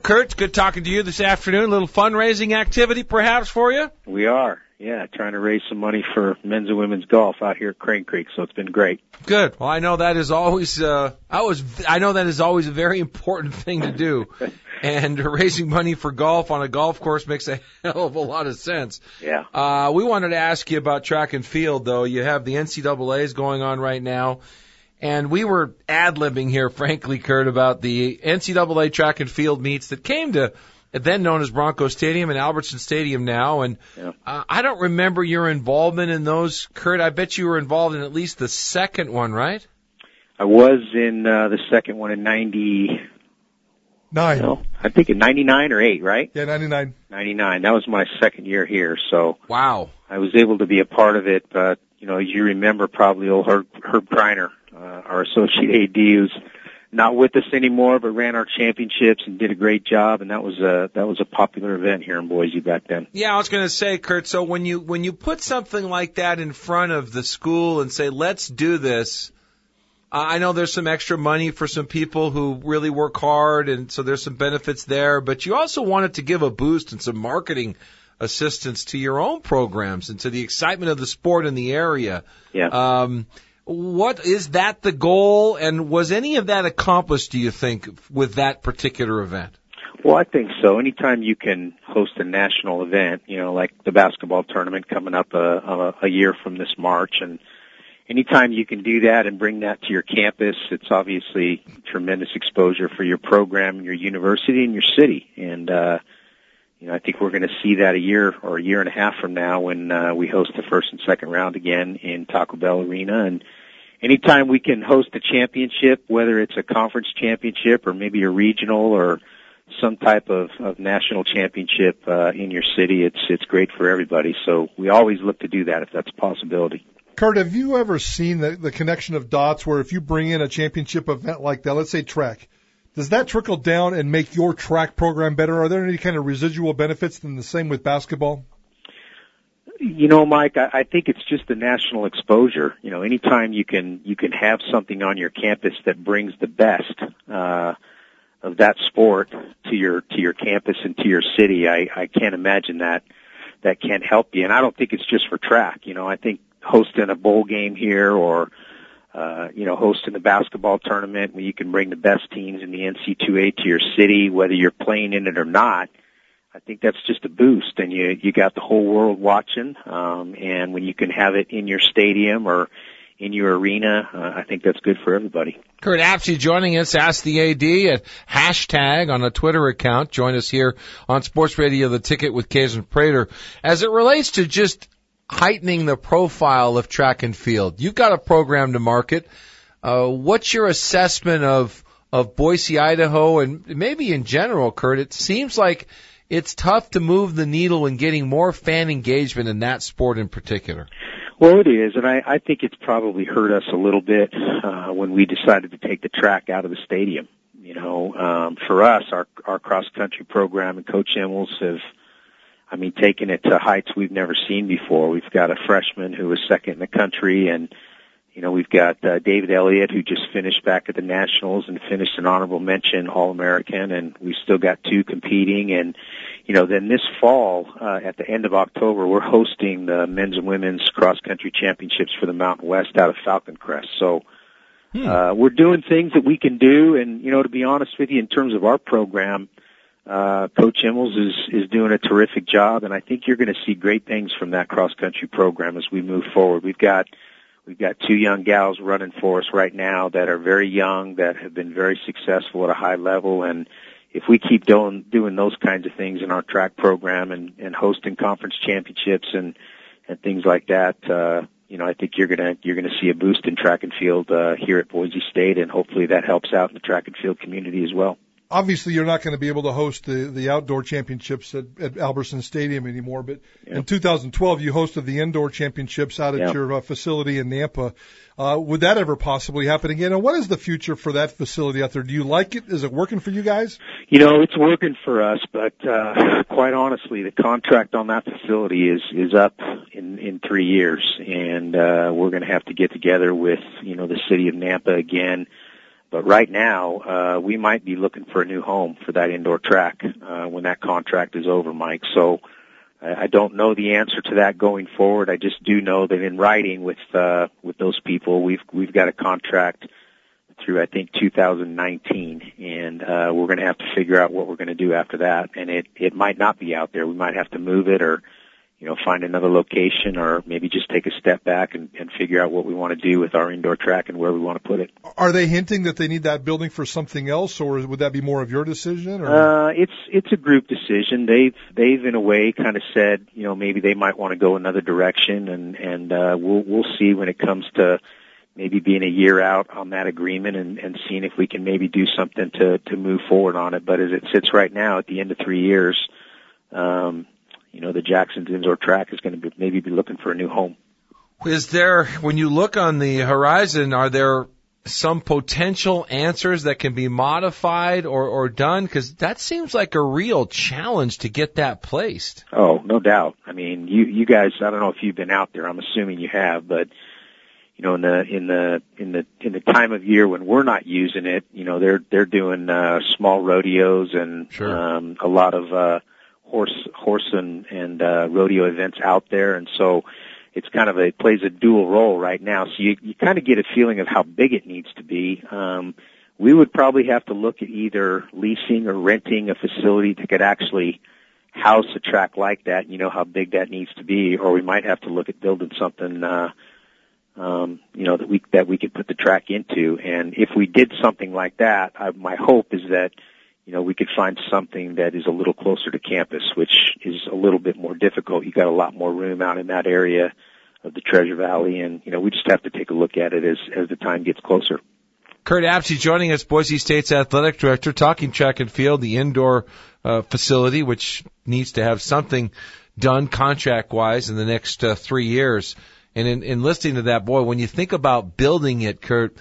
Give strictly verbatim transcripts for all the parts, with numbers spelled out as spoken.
Kurt, good talking to you this afternoon. A little fundraising activity perhaps for you? We are, yeah, trying to raise some money for men's and women's golf out here at Crane Creek, so it's been great. Good. Well, I know that is always, uh, I was, I know that is always a very important thing to do. And raising money for golf on a golf course makes a hell of a lot of sense. Yeah. Uh, we wanted to ask you about track and field, though. You have the N C double A's going on right now. And we were ad-libbing here, frankly, Kurt, about the N C double A track and field meets that came to then known as Bronco Stadium and Albertson Stadium now. And yeah. uh, I don't remember your involvement in those, Kurt. I bet you were involved in at least the second one, right? I was in uh, the second one in ninety. Nine. No, I think in ninety-nine or eight, right? Yeah, ninety-nine. ninety-nine. That was my second year here, so wow. I was able to be a part of it. But you know, you remember probably old Herb, Herb Kreiner, uh, our associate A D, who's not with us anymore, but ran our championships and did a great job. And that was a that was a popular event here in Boise back then. Yeah, I was going to say, Kurt. So when you when you put something like that in front of the school and say, "Let's do this." I know there's some extra money for some people who really work hard, and so there's some benefits there. But you also wanted to give a boost and some marketing assistance to your own programs and to the excitement of the sport in the area. Yeah. Um, what is that the goal, and was any of that accomplished, do you think, with that particular event? Well, I think so. Anytime you can host a national event, you know, like the basketball tournament coming up a, a, a year from this March, and anytime you can do that and bring that to your campus, it's obviously tremendous exposure for your program, your university, and your city. And, uh, you know, I think we're going to see that a year or a year and a half from now when uh, we host the first and second round again in Taco Bell Arena. And anytime we can host a championship, whether it's a conference championship or maybe a regional or some type of, of national championship uh, in your city, it's it's great for everybody. So we always look to do that if that's a possibility. Kurt, have you ever seen the, the connection of dots where if you bring in a championship event like that, let's say track, does that trickle down and make your track program better? Are there any kind of residual benefits than the same with basketball? You know, Mike, I, I think it's just the national exposure. You know, anytime you can you can have something on your campus that brings the best uh, of that sport to your to your campus and to your city, I, I can't imagine that that can't help you. And I don't think it's just for track. You know, I think hosting a bowl game here or, uh, you know, hosting a basketball tournament where you can bring the best teams in the N C double A to your city, whether you're playing in it or not, I think that's just a boost. And you, you got the whole world watching. Um, and when you can have it in your stadium or in your arena, uh, I think that's good for everybody. Kurt Apsey joining us, Ask the A D at hashtag on a Twitter account. Join us here on Sports Radio The Ticket with Kaiser Prater. As it relates to just heightening the profile of track and field, you've got a program to market. Uh, what's your assessment of of Boise, Idaho, and maybe in general, Kurt? It seems like it's tough to move the needle in getting more fan engagement in that sport in particular. Well, it is, and I, I think it's probably hurt us a little bit uh, when we decided to take the track out of the stadium. You know, um, for us, our our cross country program and Coach Emmels have, I mean, taken it to heights we've never seen before. We've got a freshman who was second in the country, and, you know, we've got uh, David Elliott, who just finished back at the Nationals and finished an honorable mention All-American, and we've still got two competing. And, you know, then this fall, uh, at the end of October, we're hosting the men's and women's cross-country championships for the Mountain West out of Falcon Crest. So hmm. uh, we're doing things that we can do, and, you know, to be honest with you, in terms of our program, Uh, Coach Emmels is, is doing a terrific job, and I think you're going to see great things from that cross-country program as we move forward. We've got, we've got two young gals running for us right now that are very young, that have been very successful at a high level, and if we keep doing, doing those kinds of things in our track program and, and hosting conference championships and, and things like that, uh, you know, I think you're gonna, you're gonna see a boost in track and field, uh, here at Boise State, and hopefully that helps out in the track and field community as well. Obviously, you're not going to be able to host the, the outdoor championships at, at Albertson Stadium anymore, but yeah. in two thousand twelve, you hosted the indoor championships out at yeah. your uh, facility in Nampa. Uh, would that ever possibly happen again? And what is the future for that facility out there? Do you like it? Is it working for you guys? You know, it's working for us, but uh, quite honestly, the contract on that facility is, is up in, in three years, and uh, we're going to have to get together with, you know, the city of Nampa again. But right now, uh, we might be looking for a new home for that indoor track, uh, when that contract is over, Mike. So I, I don't know the answer to that going forward. I just do know that in writing with, uh, with those people, we've, we've got a contract through, I think, two thousand nineteen, and, uh, we're going to have to figure out what we're going to do after that. And it, it might not be out there. We might have to move it or, you know, find another location or maybe just take a step back and, and figure out what we want to do with our indoor track and where we want to put it. Are they hinting that they need that building for something else, or would that be more of your decision? Or? Uh, it's, it's a group decision. They've, they've in a way kind of said, you know, maybe they might want to go another direction, and, and, uh, we'll, we'll see when it comes to maybe being a year out on that agreement and, and seeing if we can maybe do something to, to move forward on it. But as it sits right now at the end of three years, um, you know, the Jackson's indoor track is going to be, maybe be looking for a new home. Is there, when you look on the horizon, are there some potential answers that can be modified or, or done? Because that seems like a real challenge to get that placed. Oh, no doubt. I mean, you, you guys, I don't know if you've been out there. I'm assuming you have, but you know, in the, in the, in the, in the time of year when we're not using it, you know, they're, they're doing, uh, small rodeos and, sure. um, a lot of, uh, horse, horse and, and, uh, rodeo events out there. And so it's kind of a, it plays a dual role right now. So you, you kind of get a feeling of how big it needs to be. Um, we would probably have to look at either leasing or renting a facility that could actually house a track like that. You know how big that needs to be, or we might have to look at building something, uh, um, you know, that we, that we could put the track into. And if we did something like that, I, my hope is that, you know, we could find something that is a little closer to campus, which is a little bit more difficult. You got a lot more room out in that area of the Treasure Valley, and, you know, we just have to take a look at it as, as the time gets closer. Curt Apsey joining us, Boise State's athletic director, talking track and field, the indoor uh, facility, which needs to have something done contract-wise in the next uh, three years. And in, in listening to that, boy, when you think about building it, Curt,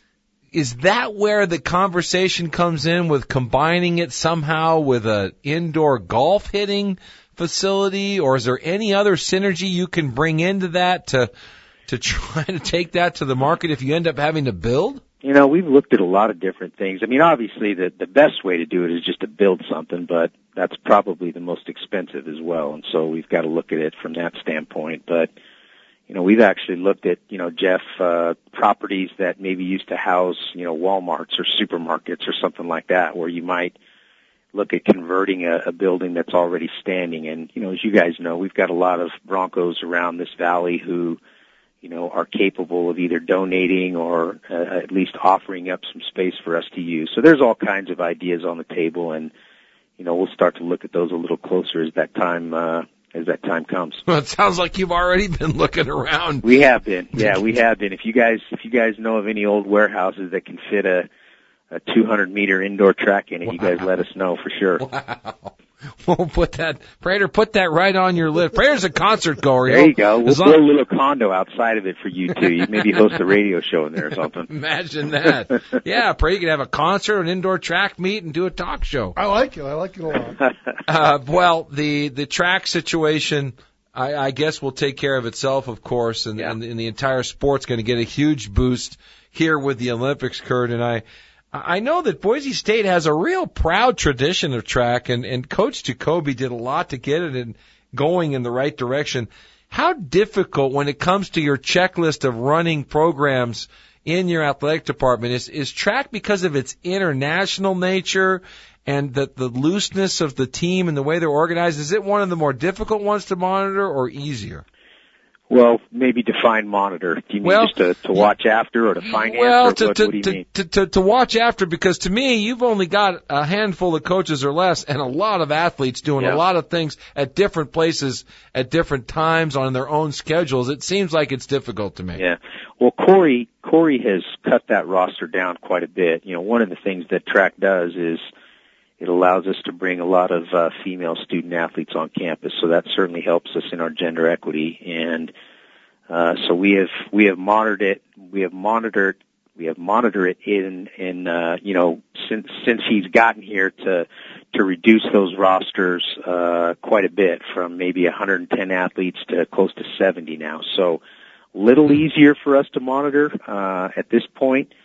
is that where the conversation comes in with combining it somehow with an indoor golf hitting facility, or is there any other synergy you can bring into that to to try to take that to the market if you end up having to build? You know, we've looked at a lot of different things. I mean, obviously the, the best way to do it is just to build something, but that's probably the most expensive as well. And so we've got to look at it from that standpoint. But you know, we've actually looked at, you know, Jeff, uh, properties that maybe used to house, you know, Walmarts or supermarkets or something like that, where you might look at converting a, a building that's already standing. And, you know, as you guys know, we've got a lot of Broncos around this valley who, you know, are capable of either donating or uh, at least offering up some space for us to use. So there's all kinds of ideas on the table, and, you know, we'll start to look at those a little closer as that time, uh, as that time comes. Well, it sounds like you've already been looking around. We have been. Yeah, we have been. If you guys, if you guys know of any old warehouses that can fit a, a two hundred meter indoor track in it, wow. You guys let us know for sure. Wow. We'll put that, Prater, put that right on your list. Prater's a concert goer. There you go. We'll build a little condo outside of it for you two. You maybe host a radio show in there or something. Imagine that. Yeah, Prater, you could have a concert, an indoor track meet, and do a talk show. I like it. I like it a lot. uh, well, the, the track situation, I, I guess will take care of itself, of course, and, yeah. and, and the entire sport's going to get a huge boost here with the Olympics, Curt, and I, I know that Boise State has a real proud tradition of track, and, and Coach Jacoby did a lot to get it in, going in the right direction. How difficult, when it comes to your checklist of running programs in your athletic department, is, is track because of its international nature and the, the looseness of the team and the way they're organized? Is it one of the more difficult ones to monitor or easier? Well, maybe define monitor. Do you mean well, just to, to watch after or to finance? Well, or to, what, to, what do you to, mean? To, to, to watch after, because to me, you've only got a handful of coaches or less and a lot of athletes doing yeah. a lot of things at different places at different times on their own schedules. It seems like it's difficult to me. Yeah. Well, Corey, Corey has cut that roster down quite a bit. You know, one of the things that track does is it allows us to bring a lot of uh, female student athletes on campus, so that certainly helps us in our gender equity. And Uh, so we have, we have monitored it, we have monitored, we have monitored it in, in, uh, you know, since, since he's gotten here to, to reduce those rosters, uh, quite a bit from maybe one hundred ten athletes to close to seventy now. So little easier for us to monitor, uh, at this point.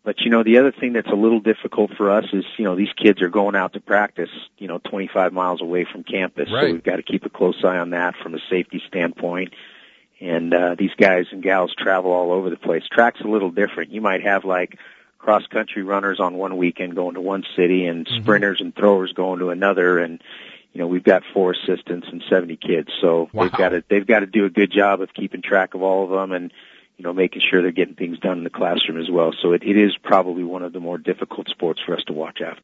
But, you know, the other thing that's a little difficult for us is, you know, these kids are going out to practice, you know, twenty-five miles away from campus. Right. So we've got to keep a close eye on that from a safety standpoint. And, uh, these guys and gals travel all over the place. Track's a little different. You might have like cross-country runners on one weekend going to one city and mm-hmm. sprinters and throwers going to another. And, you know, we've got four assistants and seventy kids. So wow. they've got to, they've got to do a good job of keeping track of all of them and, you know, making sure they're getting things done in the classroom as well. So it, it is probably one of the more difficult sports for us to watch out.